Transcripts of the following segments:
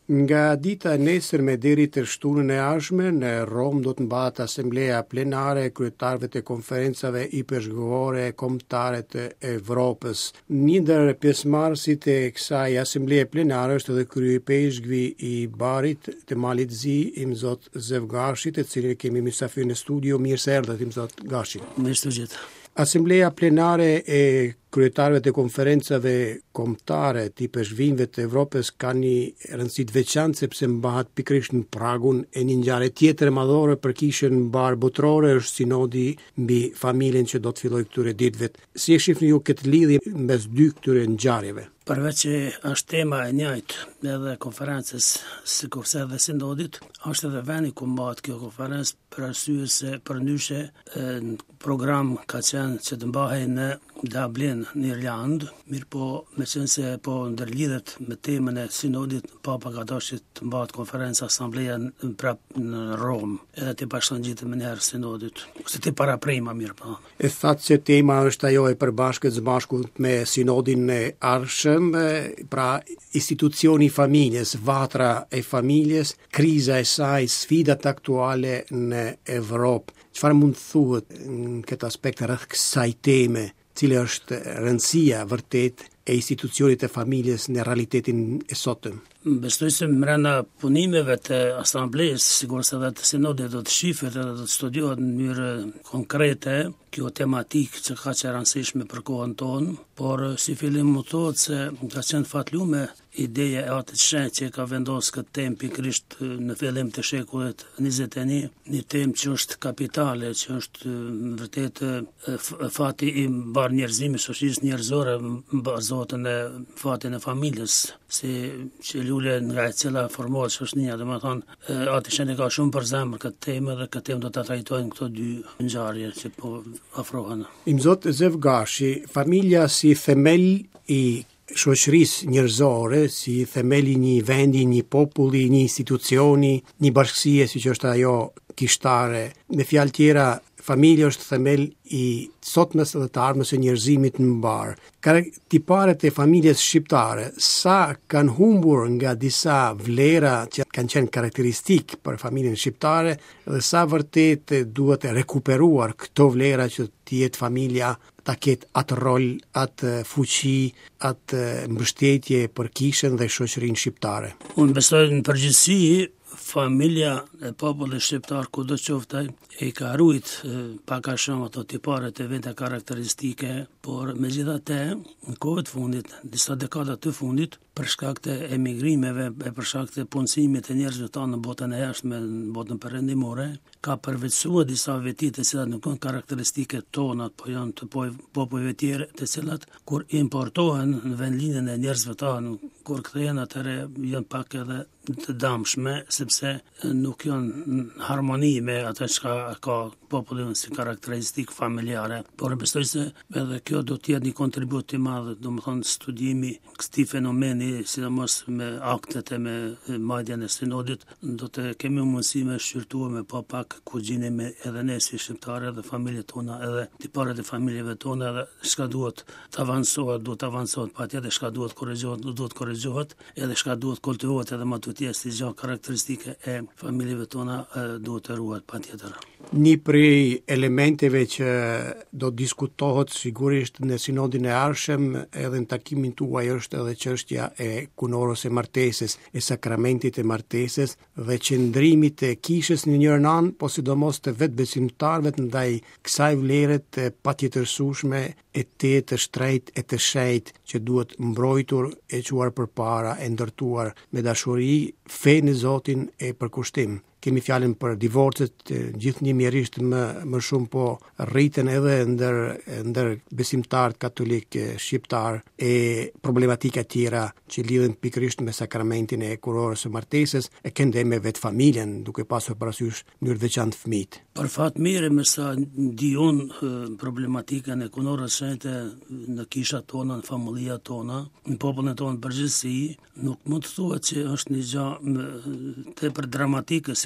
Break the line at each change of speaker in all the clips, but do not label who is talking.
Nga dita e nesërme deri të shtunën e ardhshme në Rom do të mbahet asembleja plenare e kryetarëve të konferencave iperzgjuare kombëtare të Evropës. Një ndër pjesëmarrësit e kësaj asembleje plenare është edhe kryepeshkvi i Barit të Malit Zi, Imzot Zev Gashi, të cilin kemi mysafir në studio. Mirë se erdhët, Imzot Gashi.
Mirë se vjen.
Asembleja plenare e kryetarëve të konferencave kombëtare të iperzhvinjve të Evropës ka një rëndësi të veçantë sepse mbahet pikërisht në pragun e një ngjarje tjetër e madhore për kishën mbar botërore, është sinodi mbi familjen që do të fillojë këtyre ditëve. Si e shihni ju këtë lidhje mes dy këtyre ngjarjeve?
Përveç që është tema e njëjtë edhe konferencës sikurse edhe sinodit, është edhe vendi ku mbahet kjo konferencë për arsye se përndryshe program ka qenë që të mbahej në Dublin, në Irlandë, mirë po me qenë se po ndërlidhet me temën e sinodit, Papa ka dashur të mbahet konferenca asambleja prapë në Rom, edhe të bashkangjitet me njëherë sinodit, ose të paraprema mirë po.
E thatë që tema është ajo e përbashkët zbashkut me sinodin e ardhshëm, pra institucioni i familjes, vatra e familjes, kriza e saj, sfidat aktuale në Evropë. Çfarë mund të thuhet në këtë aspekt rreth kësaj teme, cila është rëndësia vërtet e institucionit e familjes në realitetin e sotëm?
Besoj se mbrana punimeve të asamblesë, sigurisht edhe të sinodit do të shihet edhe do të studiohet në mënyrë konkrete kjo tematikë që ka qenë rëndësishme për kohën tonë, por si fillim më thotë se ka qenë fatlume ideja e atit shenjtë që ka vendosur këtë temë pikërisht në fillim të shekullit 21, një temë që është kapitale, që është vërtet fati i mbar njerëzimit, shoqërisë njerëzore bazohet në fatin e familjes, si që lule nga e cila formohet shoqënia, domethënë aty shenjtë ka shumë për zemër këtë temë dhe këtë temë do ta trajtojnë këto dy ngjarje që po afrohen.
Imzot Zev Gashi, familja si themel i shoqërisë njerëzore, si themeli një vendi, një populli, një institucioni, një bashkësie siç është ajo kishtare. Me fjalë tjera, familja është themel i sotmes dhe të ardhmes së njerëzimit në mbar. Tiparet e familjes shqiptare sa kanë humbur nga disa vlera që kanë qenë karakteristik për familjen shqiptare dhe sa vërtet duhet e rekuperuar këto vlera që të jetë familja ta ketë atë rol, atë fuqi, atë mbështetje për kishën dhe shoqërinë shqiptare.
Unë besoj në përgjithësi familja e popullit shqiptar kudo qoftë e ka rujt pak a shumë ato tiparet e veta karakteristike, por megjithatë në kohët fundit, disa dekada të fundit, për shkak të emigrimeve e për shkak të punësimit të njerëzve tanë në botën e jashtme, në botën perëndimore, ka përveçuar disa veti të cilat nuk kanë karakteristike tona, po janë të popujve tjerë, të cilat kur importohen në vendlinjen e njerëzve tanë, kur kthehen atëre janë pak edhe të dëmshme, sepse nuk janë në harmoni me atë që ka populli si karakteristikë familjare. Por besoj se edhe kjo do të jetë një kontribut i madh, domethënë studimi këtij fenomeni, sidomos me aktet e me marrjen e sinodit, do të kemi mundësi me shqyrtuar me pa pak kuzhinë me edhe ne si shqiptarë dhe familjet tona, edhe tiparet e familjeve tona, edhe çka duhet të avancohet, patjetër çka duhet korrigjohet, edhe çka duhet kultivohet edhe më tutje si gjë karakteristike e familjeve tona duhet të ruhet patjetër.
Një prej elementeve që do diskutohet sigurisht në sinodin e ardhshëm edhe në takimin tuaj është edhe çështja e kunorës e martesës, e sakramentit e martesës dhe qëndrimit e kishës në njërin anë, po sidomos të vetë besimtarëve ndaj kësaj vlere të patjetërsueshme e të shtrejtë e të shenjtë që duhet mbrojtur e quar përpara e ndërtuar me dashuri, fe në Zotin e përkushtim. Kemi fjalën për divorcet, gjithnjërisht më shumë po rriten edhe ndër besimtarët katolik shqiptar e problematika tjera që lidhen pikërisht me sakramentin e kurorës së martesës e këndë me vetë familjen, duke pasur parasysh në veçantë fëmijët.
Për fat mirë me sa diun problematikën e kurorës shenjtë në kishat tona, në familja tona, në popullin tonë përgjithësi, nuk mund të thuhet që është një gjë tepër dramatike,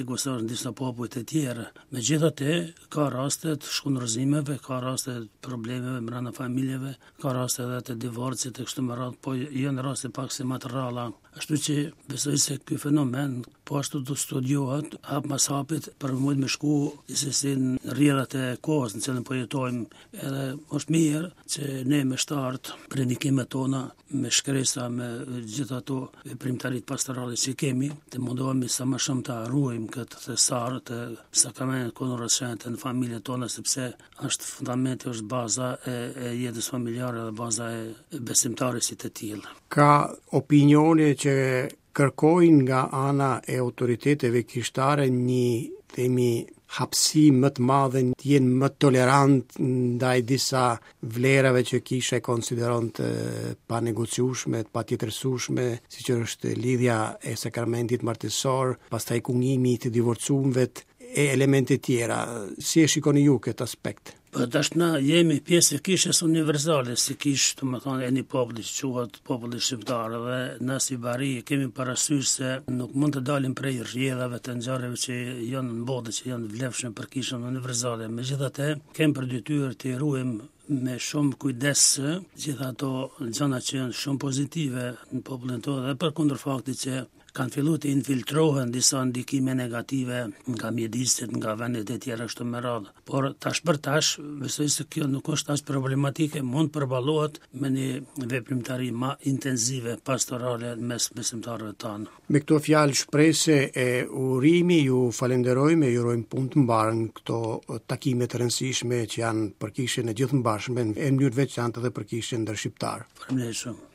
negociar në disa popull të tjera. Megjithatë, ka raste të shkunërzimeve, ka raste të problemeve brenda familjeve, ka raste edhe të divorcit e kështu me radhë, po janë raste pak si më të rralla. Ashtu që besoj se ky fenomen po ashtu do studiohet hap pas hapit për mund me shku si në rrjedhat e kohës në cilën po jetojmë, edhe është mirë që ne me shtart predikimet tona, me shkresa, me gjithë ato veprimtarit pastorale që kemi, të mundohemi sa më shumë të ruajmë këtë thesar të sakramentit konorës shenjtë në familjet tona, sepse është fundamenti, është baza e jetës familjare dhe baza e besimtarit si të tillë.
Ka opinione që kërkojnë nga ana e autoriteteve kishtare një themi hapësim më të madhe, të jenë më tolerant ndaj disa vlerave që kisha e konsideron të panegociueshme, të patjetërsueshme, siç është lidhja e sakramentit martesor, pastaj kungimi të divorcuarve e elemente tjera. Si e shikoni ju këtë aspekt?
Po tash na jemi pjesë e kishës universale, si kishë, domethënë, e një populli që quhet populli shqiptar, dhe na si bari kemi parasysh se nuk mund të dalim prej rrjedhave të ngjarjeve që janë në botë, që janë vlefshme për kishën universale. Megjithatë, kemi për detyrë të ruajmë me shumë kujdes gjithë ato gjëra që janë shumë pozitive në popullin tonë, dhe përkundër faktit që kanë filluar të infiltrohen disa ndikime negative nga mjedisit, nga vendet e tjera kështu me radhë. Por tash për tash, besoj se kjo nuk është as problematike, mund përballohet me një veprimtari më intensive pastorale mes besimtarëve tanë.
Me këto fjalë shprese e urimi, ju falenderojmë e ju urojmë punë të mbarë në këto takime të rëndësishme që janë për kishën e gjithë mbarshme, e në mënyrë veçantë edhe për kishën ndërshqiptar.
Faleminderit shumë.